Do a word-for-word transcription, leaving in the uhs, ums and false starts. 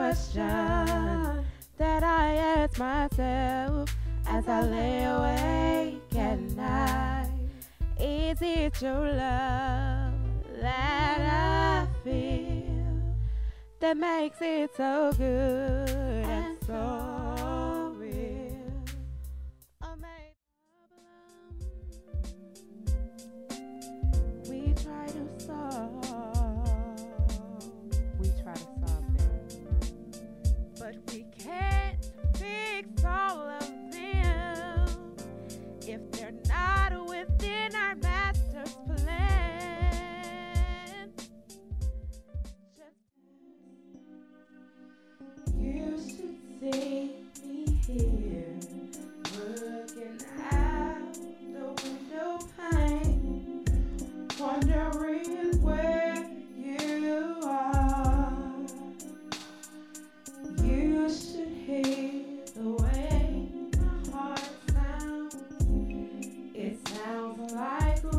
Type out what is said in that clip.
question that I ask myself as I lay awake at night. Is it your love that I feel that makes it so good and so real? Or maybe we try to solve, we try to solve them, but we can't fix all of them if they're not within our master's plan. Just you should see me here, looking out the window pane, wondering where you are. You should hear the way my heart sounds. It sounds like